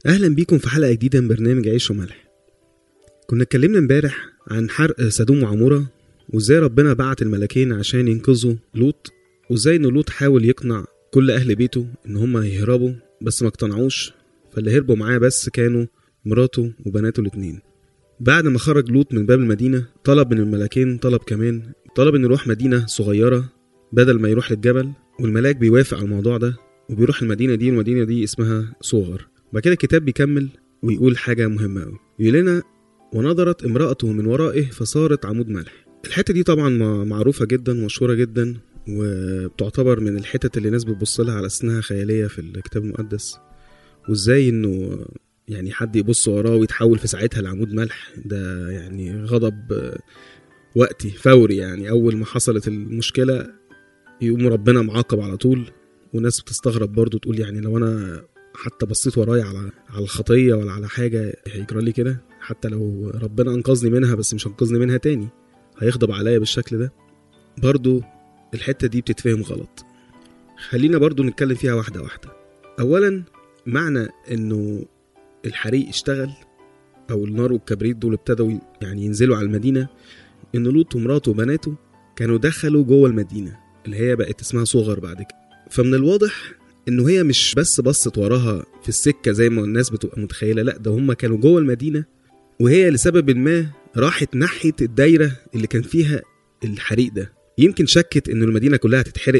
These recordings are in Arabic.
اهلا بيكم في حلقه جديده من برنامج عيش وملح. كنا اتكلمنا امبارح عن حرق سدوم وعموره، وازاي ربنا بعت الملاكين عشان ينقذوا لوط، وازاي ان لوط حاول يقنع كل اهل بيته ان هم يهربوا بس ما اقتنعوش، فاللي هربوا معاه بس كانوا مراته وبناته الاتنين. بعد ما خرج لوط من باب المدينه طلب من الملاكين طلب ان يروح مدينه صغيره بدل ما يروح للجبل، والملاك بيوافق على الموضوع ده وبيروح المدينه دي اسمها صغر. بعد كده الكتاب بيكمل ويقول حاجة مهمة قوي، يقول لنا ونظرت امرأته من ورائه فصارت عمود ملح. الحتة دي طبعا معروفة جدا ومشهورة جدا، وبتعتبر من الحتت اللي الناس بتبص لها على أسنها خيالية في الكتاب المقدس، وازاي انه يعني حد يبص وراه ويتحول في ساعتها لعمود ملح. ده يعني غضب وقتي فوري، يعني أول ما حصلت المشكلة يقوم ربنا معاقب على طول. وناس بتستغرب برضو تقول يعني لو أنا حتى بصيت ورايا على الخطية ولا على حاجة هيجرى لي كده؟ حتى لو ربنا انقذني منها بس مش انقذني منها تاني، هيغضب عليا بالشكل ده؟ برضو الحتة دي بتتفهم غلط. خلينا برضو نتكلم فيها واحدة واحدة. اولا، معنى انه الحريق اشتغل او النار والكبريت دول ابتدوا يعني ينزلوا على المدينة، ان لوط ومراته وبناته كانوا دخلوا جوه المدينة اللي هي بقت اسمها صغر بعد كده. فمن الواضح انه هي مش بس بصت وراها في السكة زي ما الناس بتبقى متخيلة، لا ده هم كانوا جوه المدينة، وهي لسبب ما راحت ناحية الدايرة اللي كان فيها الحريق ده. يمكن شكت انه المدينة كلها هتتحرق،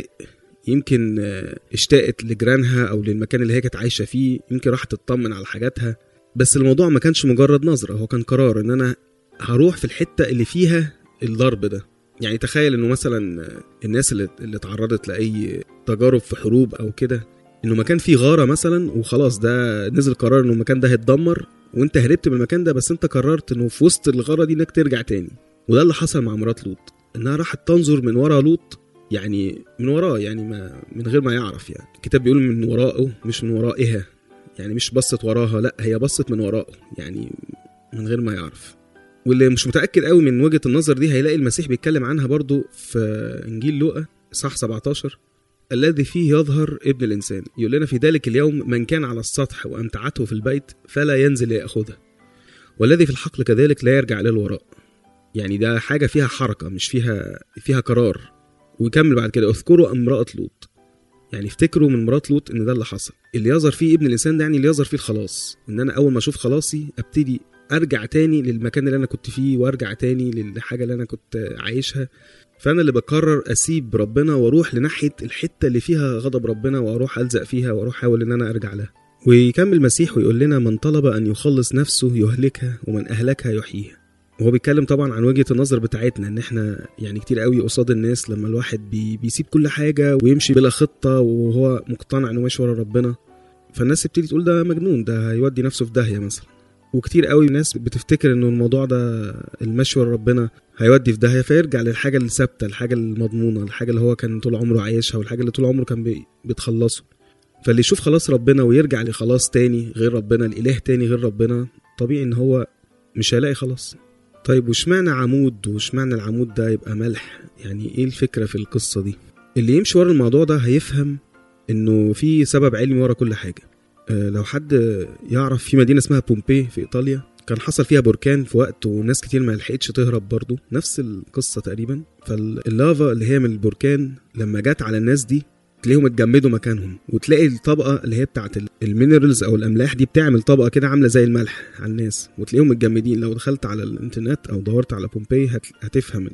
يمكن اشتاقت لجيرانها او للمكان اللي هي كانت عايشة فيه، يمكن راحت تطمن على حاجاتها. بس الموضوع ما كانش مجرد نظرة، هو كان قرار ان انا هروح في الحتة اللي فيها الضرب ده. يعني تخيل انه مثلا الناس اللي تعرضت لأي تجارب في حروب او كده، انه مكان فيه غارة مثلا وخلاص ده نزل قرار انه المكان ده هيتدمر، وانت هربت من المكان ده بس انت قررت انه في وسط الغارة دي انك ترجع تاني. وده اللي حصل مع مرات لوط، انها راحت تنظر من ورا لوط، يعني من وراه، يعني من غير ما يعرف. يعني الكتاب بيقول من وراءه مش من ورائها، يعني مش بصت وراها، لا هي بصت من وراءه يعني من غير ما يعرف. واللي مش متأكد قوي من وجهة النظر دي هيلاقي المسيح بيتكلم عنها برضو في إنجيل لوقا صح 17 الذي فيه يظهر ابن الإنسان. يقول لنا في ذلك اليوم من كان على السطح وأمتعته في البيت فلا ينزل يأخذها، والذي في الحقل كذلك لا يرجع إلى الوراء. يعني ده حاجة فيها حركة مش فيها قرار. ويكمل بعد كده اذكروا امرأة لوط، يعني افتكروا من مرات لوط ان ده اللي حصل. اللي يظهر فيه ابن الإنسان ده يعني اللي يظهر فيه الخلاص، ان انا اول ما اشوف خلاصي ابتدي ارجع تاني للمكان اللي انا كنت فيه، وارجع تاني للحاجة اللي انا كنت عايشها. فانا اللي بقرر اسيب ربنا واروح لناحية الحتة اللي فيها غضب ربنا، واروح الزق فيها واروح احاول ان انا ارجع لها. ويكمل المسيح ويقول لنا من طلب ان يخلص نفسه يهلكها ومن اهلكها يحييها. وهو بيتكلم طبعا عن وجهة النظر بتاعتنا، ان احنا يعني كتير قوي قصاد الناس لما الواحد بيسيب كل حاجة ويمشي بلا خطة وهو مقتنع انه ماشي ورا ربنا، فالناس بتبتدي تقول ده مجنون، ده هيودي نفسه في داهية مثلا. وكتير قوي الناس بتفتكر انه الموضوع ده المشي ورا ربنا هيودي في داهية، فيرجع للحاجة اللي ثابتة، الحاجة المضمونة، الحاجة اللي هو كان طول عمره عايشها، والحاجة اللي طول عمره كان بتخلصه. فاللي يشوف خلاص ربنا ويرجع لخلاص تاني غير ربنا، الإله تاني غير ربنا، طبيعي ان هو مش هيلاقي خلاص. طيب وشمعنا عمود، وشمعنا العمود ده يبقى ملح؟ يعني ايه الفكرة في القصة دي؟ اللي يمشي ورا الموضوع ده هيفهم انه في سبب علمي ورا كل حاجة. لو حد يعرف في مدينة اسمها بومبي في ايطاليا، كان حصل فيها بركان في وقت وناس كتير ما لحقتش تهرب، برضو نفس القصة تقريبا. فاللافا اللي هي من البركان لما جت على الناس دي تلاقيهم اتجمدوا مكانهم، وتلاقي الطبقة اللي هي بتاعت المينرالز او الاملاح دي بتعمل طبقة كده عاملة زي الملح على الناس، وتلاقيهم متجمدين. لو دخلت على الانترنت او دورت على بومبي هتفهم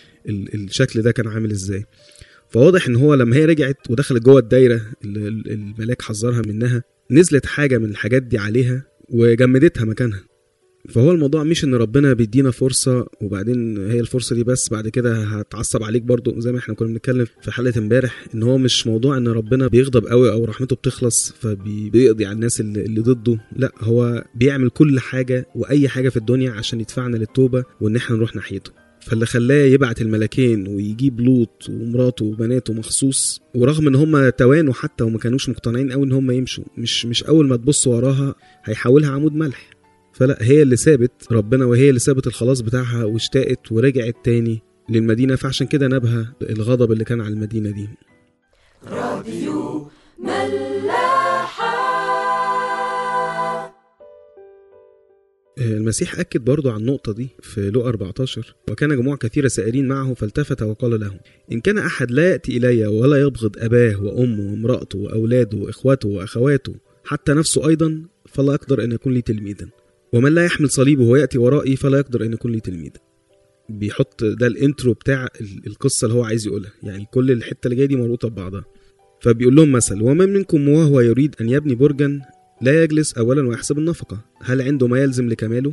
الشكل ده كان عامل ازاي. فواضح ان هو لما هي رجعت ودخلت جوه الدايرة اللي الملاك حذرها منها، نزلت حاجة من الحاجات دي عليها وجمدتها مكانها. فهو الموضوع مش ان ربنا بيدينا فرصة وبعدين هي الفرصة دي بس بعد كده هتعصب عليك، برضو زي ما احنا كنا بنتكلم في حلقة امبارح، ان هو مش موضوع ان ربنا بيغضب قوي او رحمته بتخلص فبيقضي على الناس اللي ضده. لا، هو بيعمل كل حاجة واي حاجة في الدنيا عشان يدفعنا للتوبة وان احنا نروح ناحيته. فاللي خلاه يبعت الملاكين ويجيب لوط ومراته وبناته مخصوص، ورغم ان هم توانوا حتى وما كانوش مقتنعين قوي ان هم يمشوا، مش اول ما تبص وراها هيحولها عمود ملح. فلا، هي اللي سابت ربنا وهي اللي سابت الخلاص بتاعها واشتاقت ورجعت تاني للمدينة. فعشان كده نبها الغضب اللي كان على المدينة دي. راديو ملاحة. المسيح أكد برضو عن النقطة دي في لوقا 14: وكان جموع كثيرة سائرين معه فالتفت وقال لهم: إن كان أحد لا يأتي إلي ولا يبغض أباه وأمه وامرأته وأولاده وإخوته وأخواته حتى نفسه أيضا فلا يقدر أن يكون لي تلميذا، ومن لا يحمل صليبه ويأتي ورائي فلا يقدر أن يكون لي تلميذا. بيحط ده الانترو بتاع القصة اللي هو عايز يقولها، يعني كل الحتة اللي جاية دي مربوطة ببعضها. فبيقول لهم مثل: ومن منكم وهو يريد أن يبني برجا لا يجلس أولا ويحسب النفقة هل عنده ما يلزم لكماله،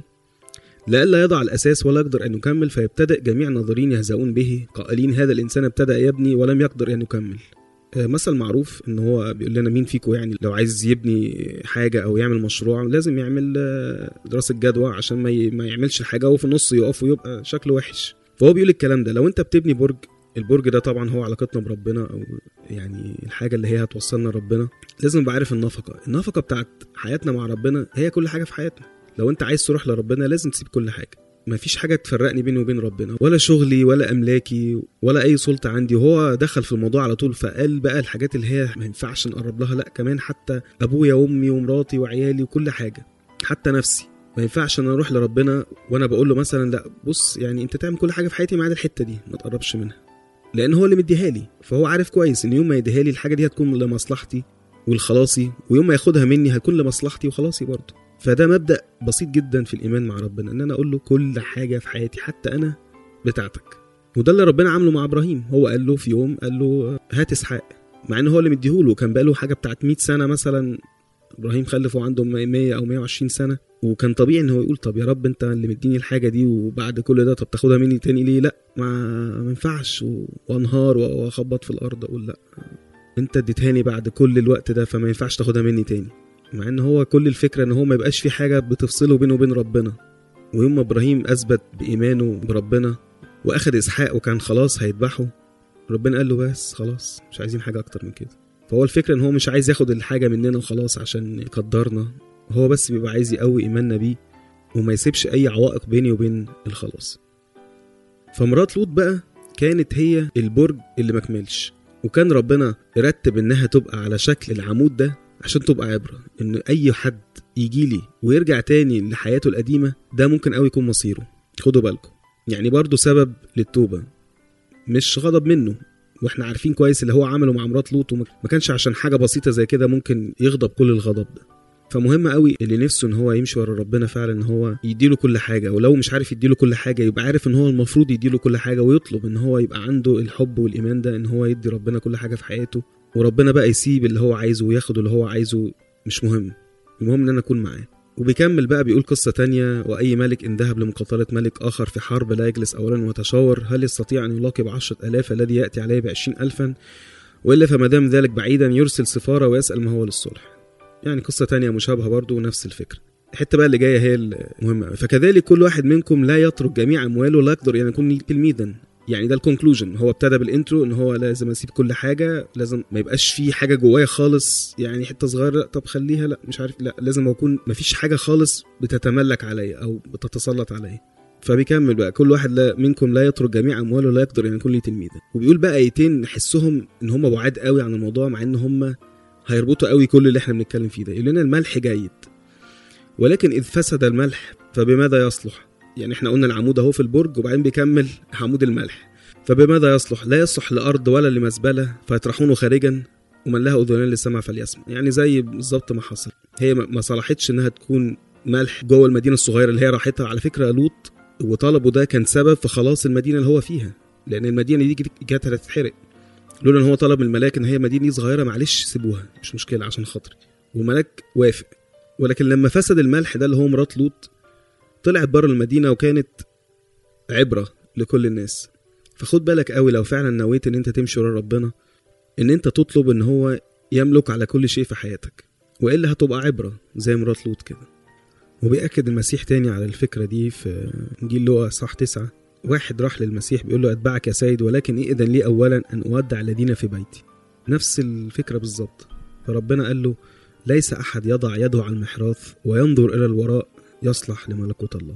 لئلا يضع الأساس ولا يقدر أن يكمل فيبتدئ جميع الناظرين يهزؤون به قائلين هذا الإنسان ابتدأ يبني ولم يقدر أن يكمل. مثل معروف إن هو بيقول لنا مين فيكم يعني لو عايز يبني حاجة أو يعمل مشروع لازم يعمل دراسة جدوى عشان ما يعملش الحاجة وفي النص يقف ويبقى شكله وحش. فهو بيقول الكلام ده لو أنت بتبني برج، البرج ده طبعا هو علاقتنا بربنا أو يعني الحاجة اللي هي هتوصلنا ربنا، لازم نبقى عارف النفقة بتاعت حياتنا مع ربنا هي كل حاجة في حياتنا. لو أنت عايز تروح لربنا لازم تسيب كل حاجة، مفيش حاجة تفرقني بيني وبين ربنا، ولا شغلي ولا أملاكي ولا أي سلطة عندي. وهو دخل في الموضوع على طول فقال بقى الحاجات اللي هي ما ينفعش نقرب لها، لا كمان حتى أبويا وأمي ومراتي وعيالي وكل حاجة، حتى نفسي ما ينفعش أنا أروح لربنا وأنا بقول له مثلا لا بص يعني أنت تعمل كل حاجة في حياتي ما عدا الحتة دي ما تقربش منها، لأن هو اللي مديها لي. فهو عارف كويس إن يوم ما يديها لي الحاجة دي هتكون لمصلحتي والخلاصي، ويوم ما ياخدها مني هتكون لمصلحتي وخلاصي برضه. فده مبدأ بسيط جدا في الإيمان مع ربنا، إن أنا أقول له كل حاجة في حياتي حتى أنا بتاعتك. وده اللي ربنا عمله مع إبراهيم. هو قال له في يوم قال له هات إسحاق، مع إنه هو اللي مديهوله، كان بقاله حاجة بتاعت 100 سنة مثلا. إبراهيم خلفه عنده 100 أو 120 سنة، وكان طبيعي إنه يقول طب يا رب أنت اللي مديني الحاجة دي وبعد كل ده طب تاخدها مني تاني ليه؟ لا ما ينفعش، وانهار وأخبط في الأرض أقول لا أنت اديتهاني بعد كل الوقت ده فما ينفعش تاخدها مني تاني. مع ان هو كل الفكرة ان هو ما يبقاش في حاجة بتفصله بينه وبين ربنا. ويوم ما ابراهيم اثبت بايمانه بربنا واخد اسحاق وكان خلاص هيذبحه، ربنا قال له بس خلاص مش عايزين حاجة اكتر من كده. فهو الفكرة ان هو مش عايز ياخد الحاجة مننا وخلاص عشان يقدرنا، هو بس بيبقى عايز يقوي ايماننا بيه وما يسيبش اي عوائق بيني وبين الخلاص. فمرات لوط بقى كانت هي البرج اللي مكملش، وكان ربنا يرتب انها تبقى على شكل العمود ده عشان تبقى عبرة ان اي حد يجي لي ويرجع تاني لحياته القديمة ده ممكن قوي يكون مصيره. خدوا بالكم يعني برضو سبب للتوبة مش غضب منه، واحنا عارفين كويس اللي هو عمله مع مرات لوط وما كانش عشان حاجة بسيطة زي كده ممكن يغضب كل الغضب ده. فمهم قوي اللي نفسه ان هو يمشي ورا ربنا فعلا ان هو يديله كل حاجة، ولو مش عارف يديله كل حاجة يبقى عارف ان هو المفروض يديله كل حاجة، ويطلب ان هو يبقى عنده الحب والإيمان ده ان هو يدي ربنا كل حاجة في حياته، وربنا بقى يسيب اللي هو عايزه وياخد اللي هو عايزه مش مهم، المهم ان انا اكون معاه. وبيكمل بقى بيقول قصة تانية: وأي ملك إن ذهب لمقاتلة ملك آخر في حرب لا يجلس أولا وتشاور هل يستطيع أن يلاقي ب10,000 الذي يأتي عليه ب20,000، وإلا فما دام ذلك بعيدا يرسل سفارة ويسأل ما هو للصلح. يعني قصة تانية مشابهة برضو نفس الفكرة. الحتة بقى اللي جاية هي المهمة: فكذلك كل واحد منكم لا يترك جميع أمواله لا يقدر أن يكون تلميذا. يعني ده الكونكلوجن. هو ابتدى بالانترو ان هو لازم اسيب كل حاجه، لازم ما يبقاش في حاجه جوايا خالص، يعني حته صغيره لا طب خليها لا مش عارف، لا لازم اكون ما فيش حاجه خالص بتتملك عليا او بتتسلط عليا. فبيكمل بقى: كل واحد منكم لا يترك جميع امواله لا يقدر ان يكون لي تلميذا. وبيقول بقى ايتين نحسهم ان هم بعاد قوي عن الموضوع مع ان هم هيربطوا قوي كل اللي احنا بنتكلم فيه ده. يقول لنا الملح جيد، ولكن اذ فسد الملح فبماذا يصلح؟ يعني احنا قلنا العمود اهو في البرج، وبعدين بيكمل عمود الملح. فبماذا يصلح؟ لا يصلح لأرض ولا لمزبلة فيطرحونه خارجا، ومن لها أذنان للسمع فليسمع. يعني زي بالظبط ما حصل، هي ما صلحتش انها تكون ملح جوه المدينة الصغيرة اللي هي راحتها. على فكرة لوط وطلبه ده كان سبب في خلاص المدينة اللي هو فيها، لأن المدينة دي جات هتتحرق. لولا ان هو طلب من الملاك ان هي مدينة صغيرة معلش سيبوها مش مشكلة عشان خاطري، والملاك وافق. ولكن لما فسد الملح ده اللي هو مرات لوط طلعت بره المدينة وكانت عبرة لكل الناس. فخد بالك قوي لو فعلا نويت ان انت تمشي ورا ربنا ان انت تطلب ان هو يملك على كل شيء في حياتك، وإلا هتبقى عبرة زي مرات لوط كده. وبيأكد المسيح تاني على الفكرة دي في إنجيل لوقا صح 9. واحد راح للمسيح بيقول له أتبعك يا سيد، ولكن إذن لي أولا أن أودع الذين في بيتي. نفس الفكرة بالظبط. فربنا قال له ليس أحد يضع يده على المحراث وينظر إلى الوراء يصلح لملكوت الله.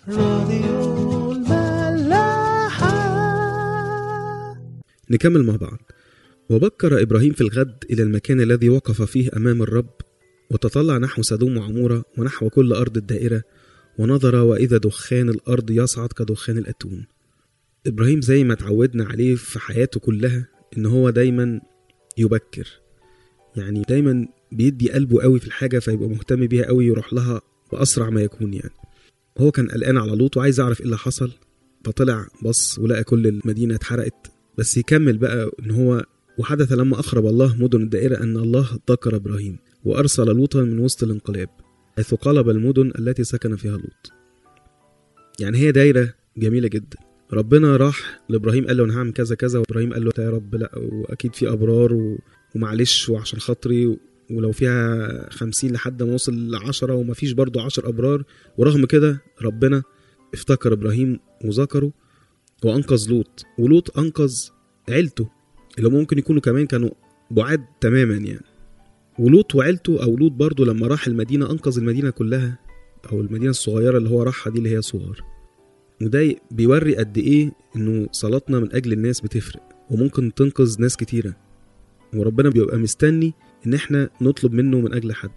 نكمل مع بعض. وبكر إبراهيم في الغد إلى المكان الذي وقف فيه أمام الرب، وتطلع نحو سدوم وعمورة ونحو كل أرض الدائرة، ونظر وإذا دخان الأرض يصعد كدخان الأتون. إبراهيم زي ما تعودنا عليه في حياته كلها إن هو دايما يبكر، يعني دايما بيدي قلبه قوي في الحاجة فيبقى مهتم بيها قوي، يروح لها بأسرع ما يكون. يعني هو كان قلقان على لوط وعايز يعرف إيه اللي حصل، فطلع بص ولقى كل المدينة اتحرقت. بس يكمل بقى إن هو وحدث لما أخرب الله مدن الدائرة أن الله ذكر إبراهيم وأرسل لوطا من وسط الانقلاب حيث قلب المدن التي سكن فيها لوط. يعني هي دايرة جميلة جدا. ربنا راح لإبراهيم قال له أنا هعمل كذا كذا، وإبراهيم قال له يا رب لا، وأكيد في أبرار ومعلش وعشان خاطري، ولو فيها 50 لحد ما وصل ل10 ومفيش برضو 10 أبرار. ورغم كده ربنا افتكر إبراهيم وذكره وأنقذ لوط، ولوط أنقذ عيلته اللي ممكن يكونوا كمان كانوا بعاد تماما يعني. ولوط وعيلته أو لوط برضو لما راح المدينة أنقذ المدينة كلها، أو المدينة الصغيرة اللي هو راحها دي اللي هي صغار. وده بيوري قد إيه إنه صلاتنا من أجل الناس بتفرق وممكن تنقذ ناس كتيرة، وربنا بيبقى مستني إن إحنا نطلب منه من أجل حد.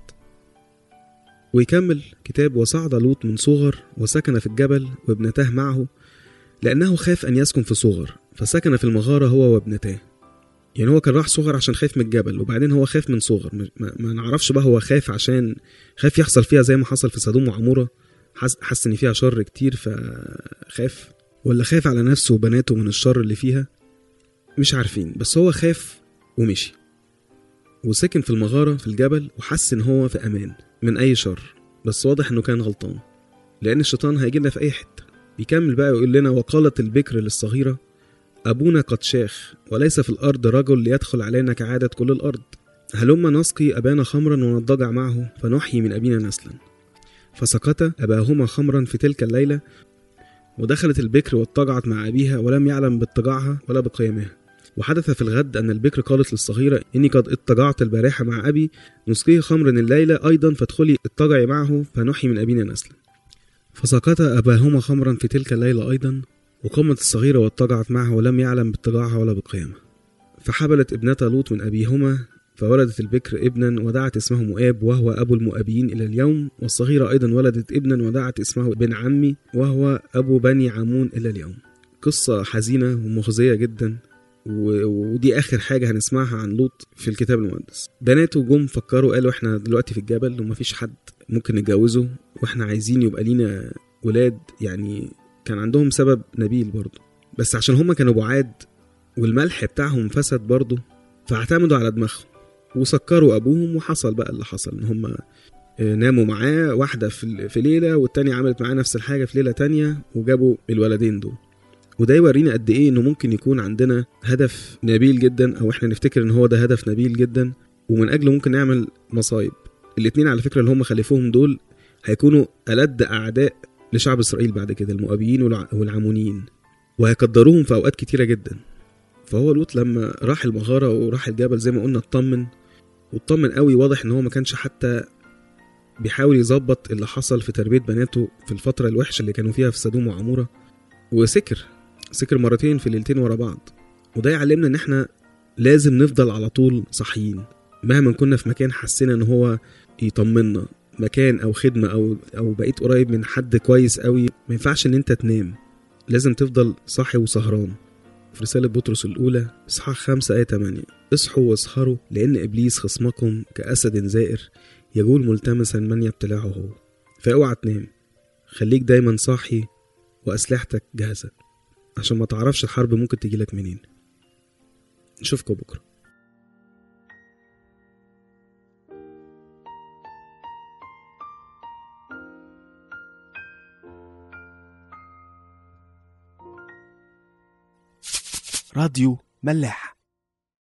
ويكمل كتاب وصعد لوط من صغر وسكن في الجبل وابنتاه معه لأنه خاف أن يسكن في صغر، فسكن في المغارة هو وابنتاه. يعني هو كان راح صغر عشان خاف من الجبل، وبعدين هو خاف من صغر. ما نعرفش بقى هو خاف عشان خاف يحصل فيها زي ما حصل في سدوم وعمورة، حس ان فيها شر كتير فخاف، ولا خاف على نفسه وبناته من الشر اللي فيها، مش عارفين. بس هو خاف ومشي وسكن في المغارة في الجبل وحس ان هو في امان من اي شر. بس واضح انه كان غلطان لان الشيطان هيجينا في اي حتة. بيكمل بقى يقول لنا وقالت البكر للصغيرة أبونا قد شاخ وليس في الأرض رجل ليدخل علينا كعادة كل الأرض، هلما نسقي أبانا خمرا ونضجع معه فنحيي من أبينا نسلا. فسقط أباهما خمرا في تلك الليلة، ودخلت البكر واضطجعت مع أبيها ولم يعلم باضطجاعها ولا بقيامها. وحدث في الغد أن البكر قالت للصغيرة إني قد اضطجعت البارحة مع أبي، نسقيه خمر الليلة أيضا فادخلي اضطجعي معه فنحيي من أبينا نسلا. فسقط أباهما خمرا في تلك الليلة أيضا، وقامت الصغيرة واضطجعت معه ولم يعلم باضطجاعها ولا بقيامها. فحبلت ابنة لوط من أبيهما، فولدت البكر ابنا ودعت اسمه مؤاب وهو أبو المؤابيين إلى اليوم، والصغيرة أيضا ولدت ابنا ودعت اسمه بن عمي وهو أبو بني عمون إلى اليوم. قصة حزينة ومخزية جدا، ودي آخر حاجة هنسمعها عن لوط في الكتاب المقدس. بناته جم فكروا قالوا احنا دلوقتي في الجبل ومفيش حد ممكن نتجوزه، واحنا عايزين يبقى لينا ولاد. يعني كان عندهم سبب نبيل برضو، بس عشان هما كانوا بعاد والملح بتاعهم فسد برضو فاعتمدوا على دماغهم وسكروا أبوهم. وحصل بقى اللي حصل، إن هما ناموا معاه واحدة في ليلة والتانية عملت معاه نفس الحاجة في ليلة تانية وجابوا الولدين دول. وده يورينا قد إيه إنه ممكن يكون عندنا هدف نبيل جدا، أو إحنا نفتكر إن هو ده هدف نبيل جدا ومن أجله ممكن نعمل مصايب. الاتنين على فكرة اللي هم خلفوهم دول هيكونوا ألد أعداء لشعب إسرائيل بعد كده، المؤابيين والعمونيين، وهيقدروهم في أوقات كتيرة جدا. فهو لوط لما راح المغارة وراح الجبل زي ما قلنا اطمن قوي. واضح إن هو ما كانش حتى بيحاول يظبط اللي حصل في تربية بناته في الفترة الوحشة اللي كانوا فيها في سدوم وعمورة، وسكر مرتين في ليلتين ورا بعض. وده يعلمنا إن إحنا لازم نفضل على طول صحيين مهما كنا في مكان حسينا إن هو يطمنا، مكان أو خدمة أو بقيت قريب من حد كويس قوي. ما ينفعش إن أنت تنام، لازم تفضل صاحي وسهران. في رسالة بطرس الأولى إصحاح 5 آية 8 اصحوا واسهروا لأن إبليس خصمكم كأسد زائر يجول ملتمسا من يبتلعه هو. فاوعى تنام، خليك دايما صاحي وأسلحتك جاهزة عشان ما تعرفش الحرب ممكن تجيلك منين. نشوفكم بكرة. راديو ملاح.